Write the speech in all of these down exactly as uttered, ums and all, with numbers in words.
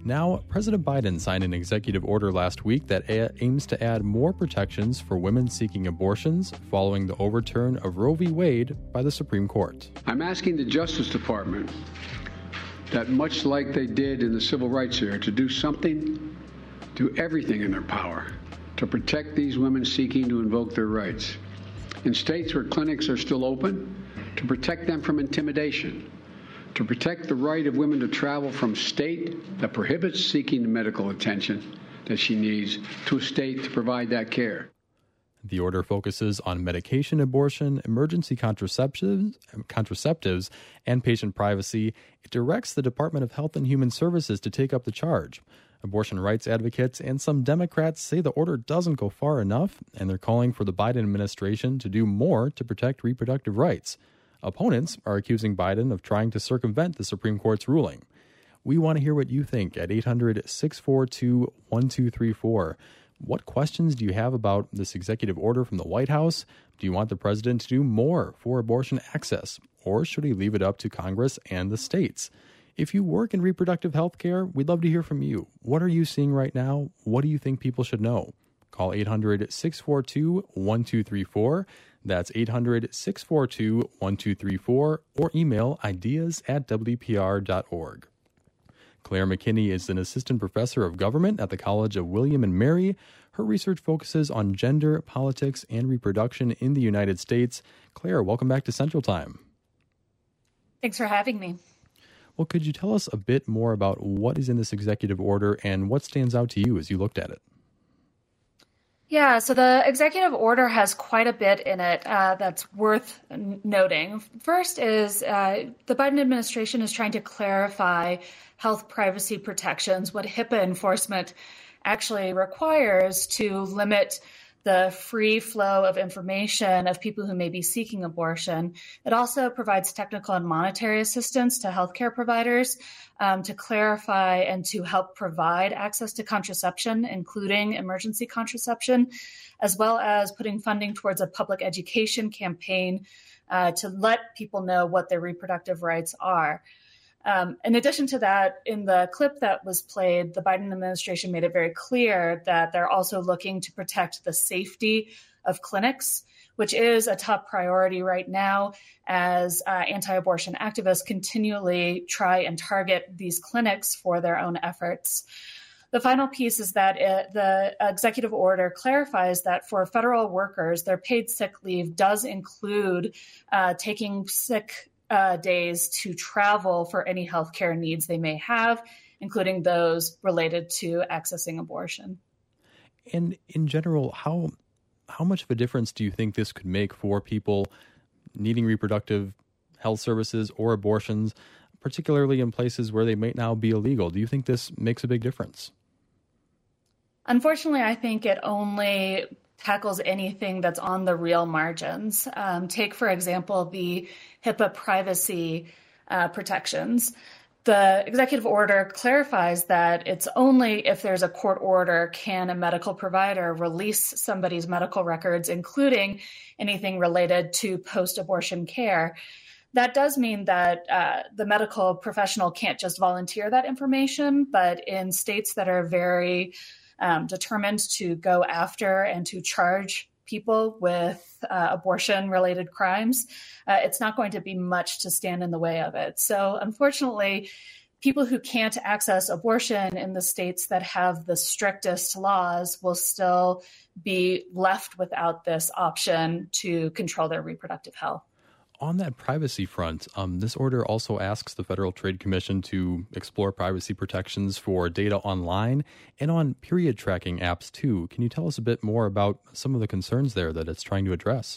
Now, President Biden signed an executive order last week that a- aims to add more protections for women seeking abortions following the overturn of Roe v. Wade by the Supreme Court. I'm asking the Justice Department that, much like they did in the civil rights era, to do something, do everything in their power to protect these women seeking to invoke their rights. In states where clinics are still open, to protect them from intimidation, to protect the right of women to travel from state that prohibits seeking the medical attention that she needs to a state to provide that care. The order focuses on medication abortion, emergency contraceptives, contraceptives, and patient privacy. It directs the Department of Health and Human Services to take up the charge. Abortion rights advocates and some Democrats say the order doesn't go far enough, and they're calling for the Biden administration to do more to protect reproductive rights. Opponents are accusing Biden of trying to circumvent the Supreme Court's ruling. We want to hear what you think at eight hundred, six four two, one two three four. What questions do you have about this executive order from the White House? Do you want the president to do more for abortion access, or should he leave it up to Congress and the states? If you work in reproductive health care, we'd love to hear from you. What are you seeing right now? What do you think people should know? Call eight hundred, six four two, one two three four. That's eight hundred, six four two, one two three four, or email ideas at w p r dot org. Claire McKinney is an assistant professor of government at the College of William and Mary. Her research focuses on gender, politics, and reproduction in the United States. Claire, welcome back to Central Time. Thanks for having me. Well, could you tell us a bit more about what is in this executive order and what stands out to you as you looked at it? Yeah, so the executive order has quite a bit in it uh, that's worth noting. First is uh, the Biden administration is trying to clarify health privacy protections, what HIPAA enforcement actually requires to limit the free flow of information of people who may be seeking abortion. It also provides technical and monetary assistance to healthcare providers um, to clarify and to help provide access to contraception, including emergency contraception, as well as putting funding towards a public education campaign uh, to let people know what their reproductive rights are. Um, in addition to that, in the clip that was played, the Biden administration made it very clear that they're also looking to protect the safety of clinics, which is a top priority right now as uh, anti-abortion activists continually try and target these clinics for their own efforts. The final piece is that it, the executive order clarifies that for federal workers, their paid sick leave does include uh, taking sick Uh, days to travel for any healthcare needs they may have, including those related to accessing abortion. And in general, how how much of a difference do you think this could make for people needing reproductive health services or abortions, particularly in places where they might now be illegal? Do you think this makes a big difference? Unfortunately, I think it only tackles anything that's on the real margins. Um, take, for example, the HIPAA privacy uh, protections. The executive order clarifies that it's only if there's a court order can a medical provider release somebody's medical records, including anything related to post-abortion care. That does mean that uh, the medical professional can't just volunteer that information, but in states that are very Um, determined to go after and to charge people with uh, abortion-related crimes, uh, it's not going to be much to stand in the way of it. So unfortunately, people who can't access abortion in the states that have the strictest laws will still be left without this option to control their reproductive health. On that privacy front, um, this order also asks the Federal Trade Commission to explore privacy protections for data online and on period tracking apps, too. Can you tell us a bit more about some of the concerns there that it's trying to address?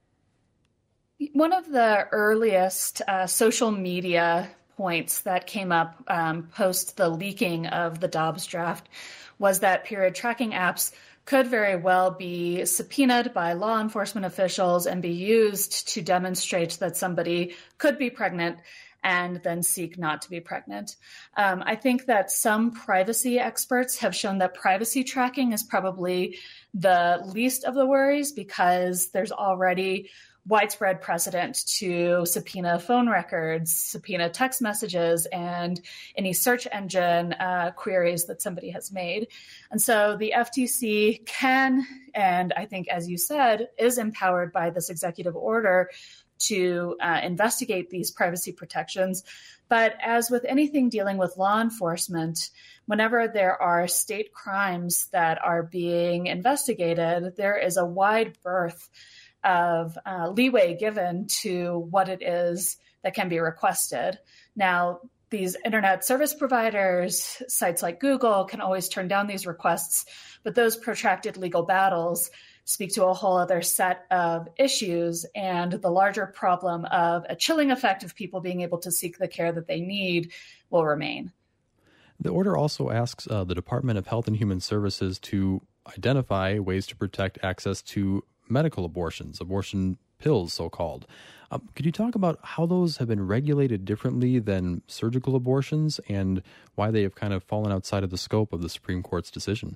One of the earliest uh, social media points that came up um, post the leaking of the Dobbs draft was that period tracking apps could very well be subpoenaed by law enforcement officials and be used to demonstrate that somebody could be pregnant and then seek not to be pregnant. Um, I think that some privacy experts have shown that privacy tracking is probably the least of the worries because there's already widespread precedent to subpoena phone records, subpoena text messages, and any search engine uh, queries that somebody has made. And so the F T C can, and I think, as you said, is empowered by this executive order to uh, investigate these privacy protections. But as with anything dealing with law enforcement, whenever there are state crimes that are being investigated, there is a wide berth of uh, leeway given to what it is that can be requested. Now, these internet service providers, sites like Google, can always turn down these requests, but those protracted legal battles speak to a whole other set of issues and the larger problem of a chilling effect of people being able to seek the care that they need will remain. The order also asks uh, the Department of Health and Human Services to identify ways to protect access to medical abortions, abortion pills, so-called. Um, could you talk about how those have been regulated differently than surgical abortions and why they have kind of fallen outside of the scope of the Supreme Court's decision?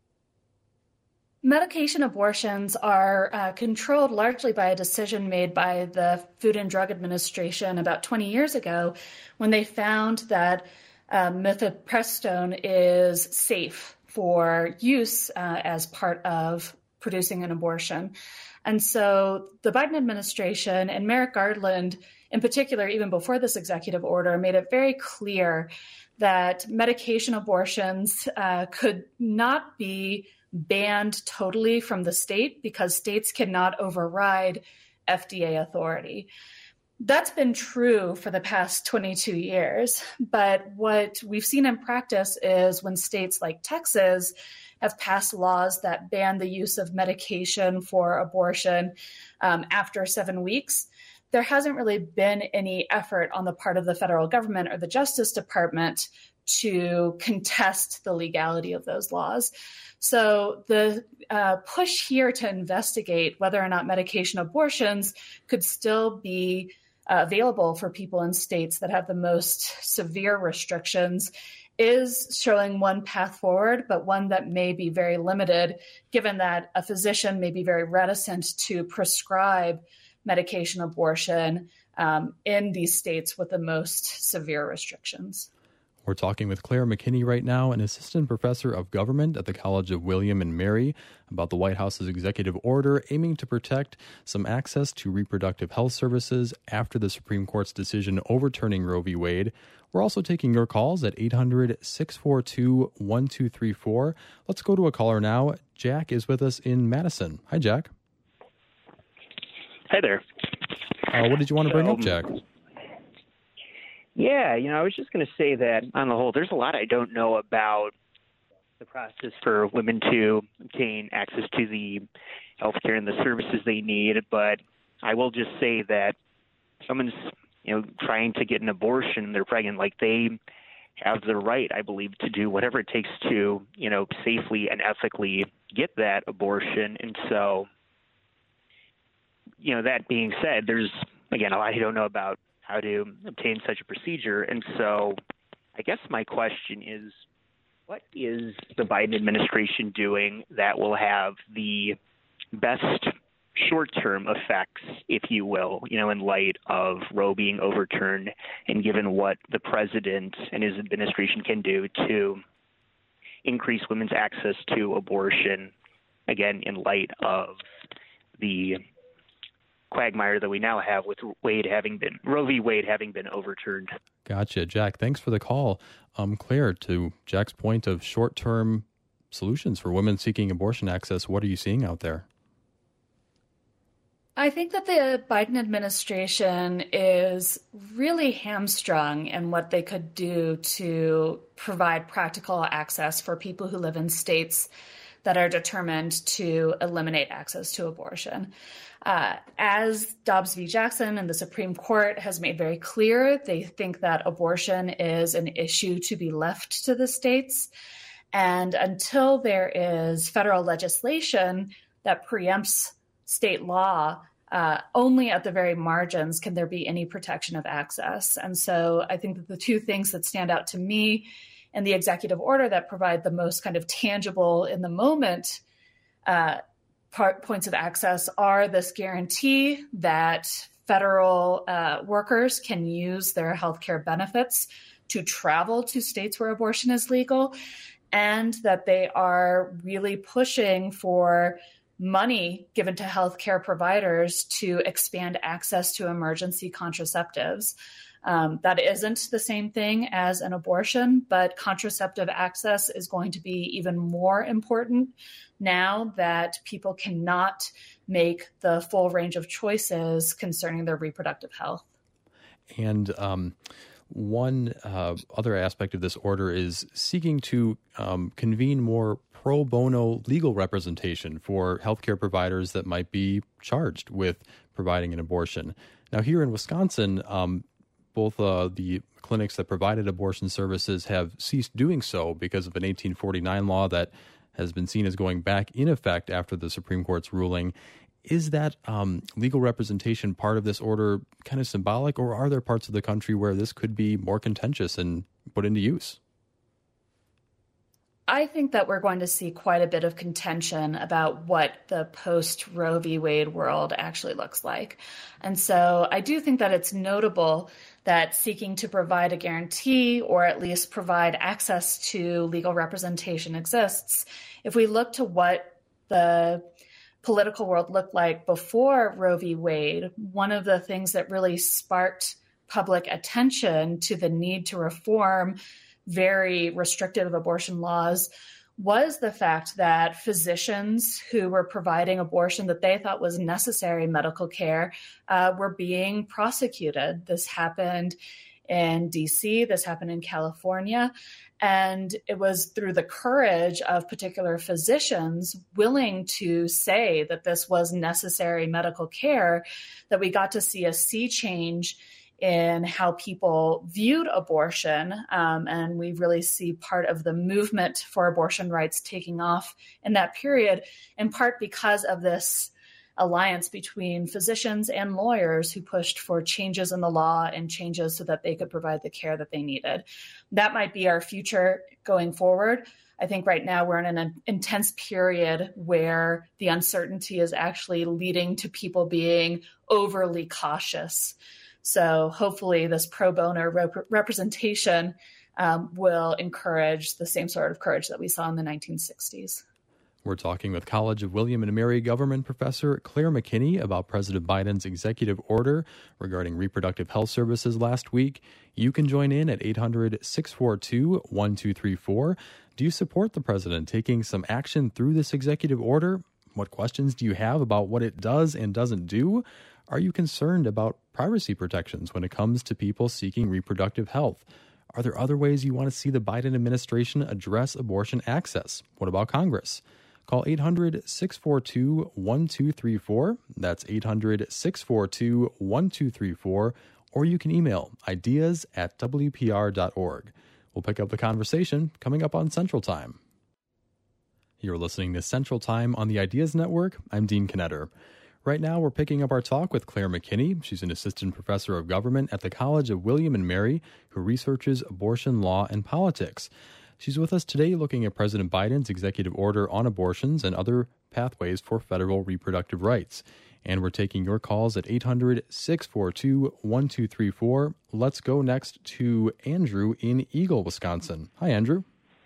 Medication abortions are uh, controlled largely by a decision made by the Food and Drug Administration about twenty years ago when they found that uh, mifepristone is safe for use uh, as part of producing an abortion. And so the Biden administration and Merrick Garland in particular, even before this executive order, made it very clear that medication abortions uh, could not be banned totally from the state because states cannot override F D A authority. That's been true for the past twenty-two years. But what we've seen in practice is when states like Texas have passed laws that ban the use of medication for abortion um, after seven weeks, there hasn't really been any effort on the part of the federal government or the Justice Department to contest the legality of those laws. So the uh, push here to investigate whether or not medication abortions could still be uh, available for people in states that have the most severe restrictions is showing one path forward, but one that may be very limited, given that a physician may be very reticent to prescribe medication abortion um, in these states with the most severe restrictions. We're talking with Claire McKinney right now, an assistant professor of government at the College of William and Mary, about the White House's executive order aiming to protect some access to reproductive health services after the Supreme Court's decision overturning Roe v. Wade. We're also taking your calls at eight hundred, six four two, one two three four. Let's go to a caller now. Jack is with us in Madison. Hi, Jack. Hi there. Uh, what did you want to bring so, up, Jack? Yeah, you know, I was just going to say that on the whole, there's a lot I don't know about the process for women to obtain access to the health care and the services they need. But I will just say that someone's, you know, trying to get an abortion, they're pregnant, like they have the right, I believe, to do whatever it takes to, you know, safely and ethically get that abortion. And so, you know, that being said, there's, again, a lot I don't know about how to obtain such a procedure. And so I guess my question is, what is the Biden administration doing that will have the best short-term effects, if you will, you know, in light of Roe being overturned and given what the president and his administration can do to increase women's access to abortion, again, in light of the quagmire that we now have with Wade having been Roe v. Wade having been overturned. Gotcha, Jack. Thanks for the call. Um, Claire, to Jack's point of short-term solutions for women seeking abortion access, what are you seeing out there? I think that the Biden administration is really hamstrung in what they could do to provide practical access for people who live in states that are determined to eliminate access to abortion. Uh, as Dobbs v. Jackson and the Supreme Court has made very clear, they think that abortion is an issue to be left to the states. And until there is federal legislation that preempts state law, uh, only at the very margins can there be any protection of access. And so I think that the two things that stand out to me in the executive order that provide the most kind of tangible in the moment uh, part, points of access are this guarantee that federal uh, workers can use their healthcare benefits to travel to states where abortion is legal, and that they are really pushing for money given to healthcare providers to expand access to emergency contraceptives. Um, that isn't the same thing as an abortion, but contraceptive access is going to be even more important now that people cannot make the full range of choices concerning their reproductive health. And um, one uh, other aspect of this order is seeking to um, convene more pro bono legal representation for healthcare providers that might be charged with providing an abortion. Now, here in Wisconsin, um, both uh, the clinics that provided abortion services have ceased doing so because of an eighteen forty-nine law that has been seen as going back in effect after the Supreme Court's ruling. Is that um, legal representation part of this order kind of symbolic, or are there parts of the country where this could be more contentious and put into use? I think that we're going to see quite a bit of contention about what the post-Roe v. Wade world actually looks like. And so I do think that it's notable that seeking to provide a guarantee or at least provide access to legal representation exists. If we look to what the political world looked like before Roe v. Wade, one of the things that really sparked public attention to the need to reform very restrictive abortion laws was the fact that physicians who were providing abortion that they thought was necessary medical care uh, were being prosecuted. This happened in D C, this happened in California, and it was through the courage of particular physicians willing to say that this was necessary medical care that we got to see a sea change in how people viewed abortion. Um, and we really see part of the movement for abortion rights taking off in that period, in part because of this alliance between physicians and lawyers who pushed for changes in the law and changes so that they could provide the care that they needed. That might be our future going forward. I think right now we're in an intense period where the uncertainty is actually leading to people being overly cautious. So hopefully this pro bono rep- representation um, will encourage the same sort of courage that we saw in the nineteen sixties. We're talking with College of William and Mary government professor Claire McKinney about President Biden's executive order regarding reproductive health services last week. You can join in at eight hundred, six four two, one two three four. Do you support the president taking some action through this executive order? What questions do you have about what it does and doesn't do? Are you concerned about privacy protections when it comes to people seeking reproductive health? Are there other ways you want to see the Biden administration address abortion access? What about Congress? Call eight hundred, six four two, one two three four. That's eight hundred, six four two, one two three four. Or you can email ideas at w p r dot org. We'll pick up the conversation coming up on Central Time. You're listening to Central Time on the Ideas Network. I'm Dean Knetter. Right now, we're picking up our talk with Claire McKinney. She's an assistant professor of government at the College of William and Mary, who researches abortion law and politics. She's with us today looking at President Biden's executive order on abortions and other pathways for federal reproductive rights. And we're taking your calls at eight hundred, six four two, one two three four. Let's go next to Andrew in Eagle, Wisconsin. Hi, Andrew.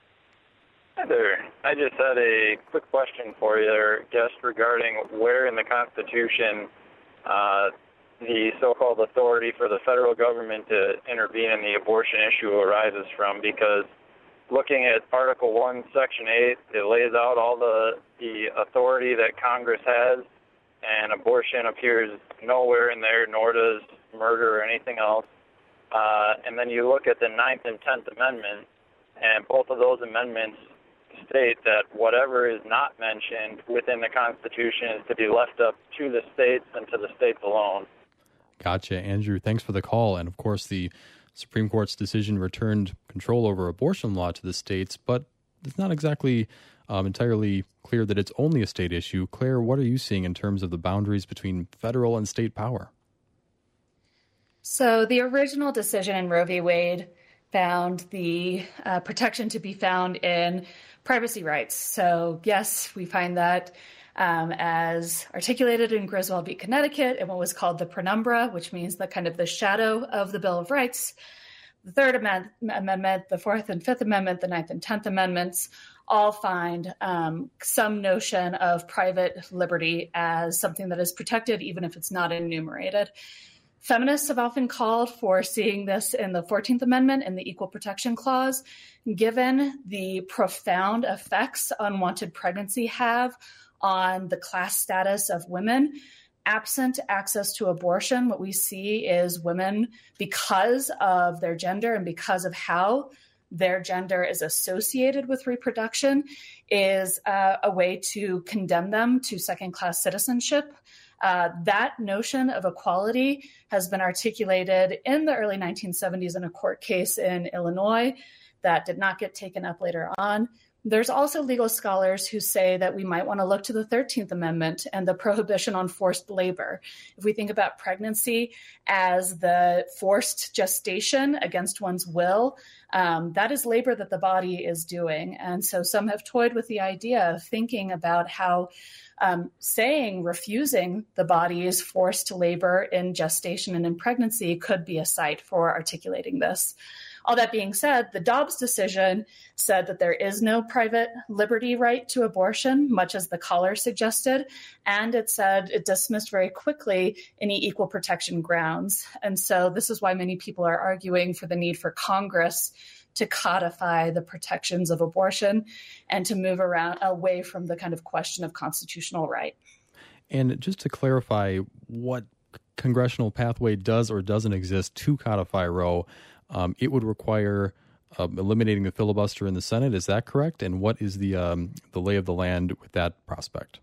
Hi there. I just had a quick question for you, guest, regarding where in the Constitution uh, the so-called authority for the federal government to intervene in the abortion issue arises from, because looking at Article one, Section eight, it lays out all the, the authority that Congress has, and abortion appears nowhere in there, nor does murder or anything else. Uh, and then you look at the Ninth and Tenth Amendment, and both of those amendments state that whatever is not mentioned within the Constitution is to be left up to the states and to the states alone. Gotcha, Andrew. Thanks for the call. And of course, the Supreme Court's decision returned control over abortion law to the states, but it's not exactly um, entirely clear that it's only a state issue. Claire, what are you seeing in terms of the boundaries between federal and state power? So the original decision in Roe v. Wade found the uh, protection to be found in privacy rights. So yes, we find that um, as articulated in Griswold v. Connecticut in what was called the penumbra, which means the kind of the shadow of the Bill of Rights. The Third Amend- Amendment, the Fourth and Fifth Amendment, the Ninth and Tenth Amendments all find um, some notion of private liberty as something that is protected, even if it's not enumerated. Feminists have often called for seeing this in the fourteenth Amendment and the Equal Protection Clause, given the profound effects unwanted pregnancy have on the class status of women. Absent access to abortion, what we see is women, because of their gender and because of how their gender is associated with reproduction, is uh, a way to condemn them to second-class citizenship. Uh, that notion of equality has been articulated in the early nineteen seventies in a court case in Illinois that did not get taken up later on. There's also legal scholars who say that we might want to look to the thirteenth Amendment and the prohibition on forced labor. If we think about pregnancy as the forced gestation against one's will, um, that is labor that the body is doing. And so some have toyed with the idea of thinking about how um, saying refusing the body's forced labor in gestation and in pregnancy could be a site for articulating this. All that being said, the Dobbs decision said that there is no private liberty right to abortion, much as the caller suggested, and it said it dismissed very quickly any equal protection grounds. And so this is why many people are arguing for the need for Congress to codify the protections of abortion and to move around away from the kind of question of constitutional right. And just to clarify what congressional pathway does or doesn't exist to codify Roe, Um, it would require uh, eliminating the filibuster in the Senate. Is that correct? And what is the um, the lay of the land with that prospect?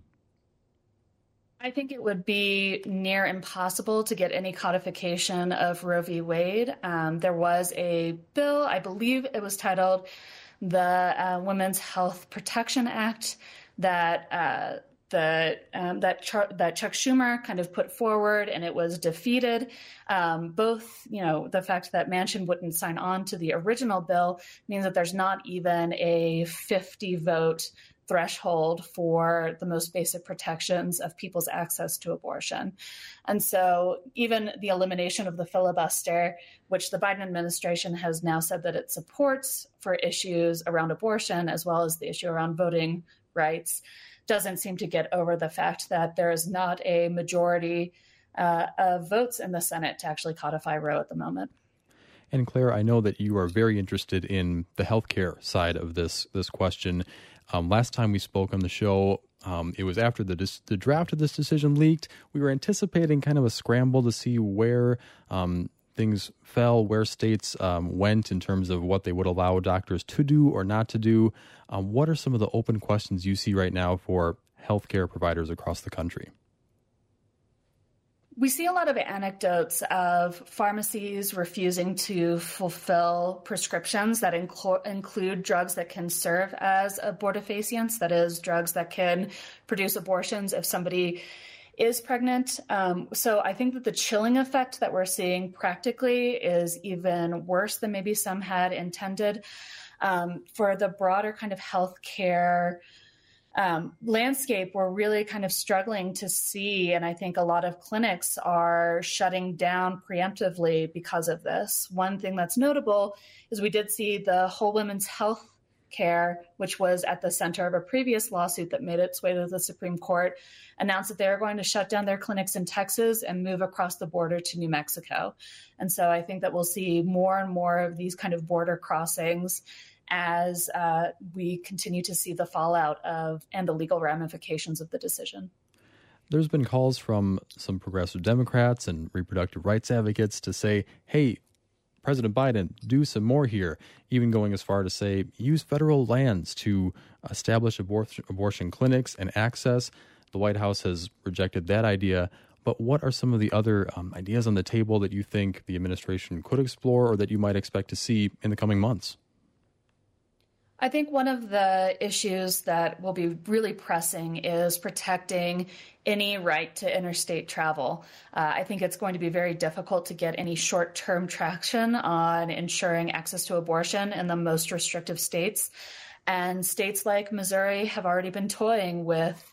I think it would be near impossible to get any codification of Roe v. Wade. Um, there was a bill, I believe it was titled the uh, Women's Health Protection Act, that uh, The, um, that, Char- that Chuck Schumer kind of put forward, and it was defeated. Um, both, you know, the fact that Manchin wouldn't sign on to the original bill means that there's not even a fifty vote threshold for the most basic protections of people's access to abortion. And so even the elimination of the filibuster, which the Biden administration has now said that it supports for issues around abortion, as well as the issue around voting rights, doesn't seem to get over the fact that there is not a majority uh, of votes in the Senate to actually codify Roe at the moment. And Claire, I know that you are very interested in the healthcare side of this this question. Um, last time we spoke on the show, um, it was after the dis- the draft of this decision leaked. We were anticipating kind of a scramble to see where um, things fell, where states um, went in terms of what they would allow doctors to do or not to do. Um, what are some of the open questions you see right now for healthcare providers across the country? We see a lot of anecdotes of pharmacies refusing to fulfill prescriptions that inclo- include drugs that can serve as abortifacients, that is, drugs that can produce abortions if somebody is pregnant. Um, so I think that the chilling effect that we're seeing practically is even worse than maybe some had intended. Um, for the broader kind of healthcare um, landscape, we're really kind of struggling to see, and I think a lot of clinics are shutting down preemptively because of this. One thing that's notable is we did see the Whole Women's Health Care, which was at the center of a previous lawsuit that made its way to the Supreme Court, announced that they're going to shut down their clinics in Texas and move across the border to New Mexico. And so I think that we'll see more and more of these kind of border crossings as uh, we continue to see the fallout of and the legal ramifications of the decision. There's been calls from some progressive Democrats and reproductive rights advocates to say, hey, President Biden, do some more here, even going as far to say use federal lands to establish abor- abortion clinics and access. The White House has rejected that idea. But what are some of the other um, ideas on the table that you think the administration could explore or that you might expect to see in the coming months? I think one of the issues that will be really pressing is protecting any right to interstate travel. Uh, I think it's going to be very difficult to get any short-term traction on ensuring access to abortion in the most restrictive states. And states like Missouri have already been toying with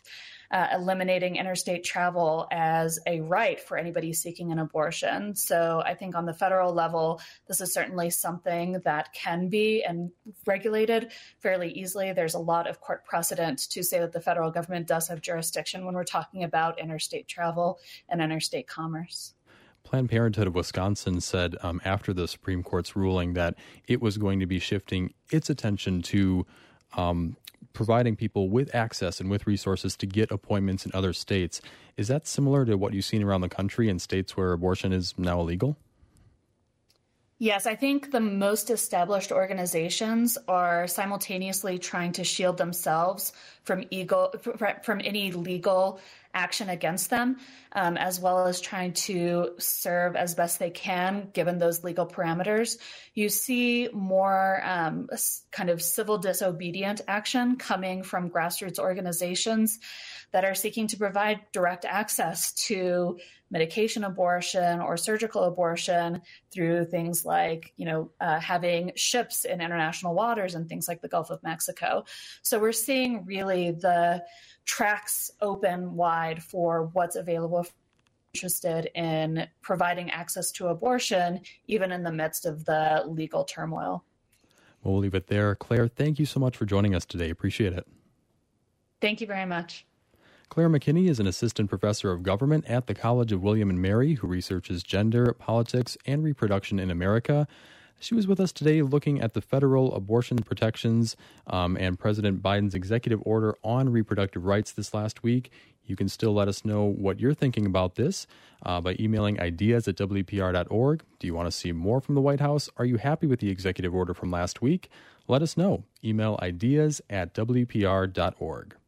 uh, eliminating interstate travel as a right for anybody seeking an abortion. So I think on the federal level, this is certainly something that can be and regulated fairly easily. There's a lot of court precedent to say that the federal government does have jurisdiction when we're talking about interstate travel and interstate commerce. Planned Parenthood of Wisconsin said um, after the Supreme Court's ruling that it was going to be shifting its attention to um, providing people with access and with resources to get appointments in other states. Is that similar to what you've seen around the country in states where abortion is now illegal? Yes, I think the most established organizations are simultaneously trying to shield themselves from ego, from any legal action against them, um, as well as trying to serve as best they can, given those legal parameters. You see more um, kind of civil disobedient action coming from grassroots organizations that are seeking to provide direct access to medication abortion or surgical abortion through things like, you know, uh, having ships in international waters and things like the Gulf of Mexico. So we're seeing really the tracks open wide for what's available if interested in providing access to abortion, even in the midst of the legal turmoil. Well, we'll leave it there. Claire, thank you so much for joining us today. Appreciate it. Thank you very much. Claire McKinney is an assistant professor of government at the College of William and Mary who researches gender, politics, and reproduction in America. She was with us today looking at the federal abortion protections um, and President Biden's executive order on reproductive rights this last week. You can still let us know what you're thinking about this uh, by emailing ideas at W P R dot org. Do you want to see more from the White House? Are you happy with the executive order from last week? Let us know. Email ideas at W P R dot org.